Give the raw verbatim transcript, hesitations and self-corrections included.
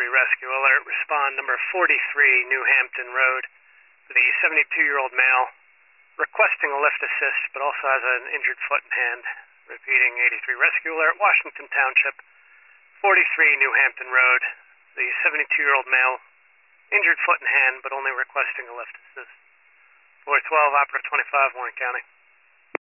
eighty-three rescue alert. Respond number forty-three, New Hampton Road, for the seventy-two-year-old male requesting a lift assist, but also has an injured foot and hand. Repeating, eighty-three rescue alert, Washington Township, forty-three, New Hampton Road, the seventy-two-year-old male, injured foot and hand, but only requesting a lift assist. four twelve, Operative twenty-five, Warren County.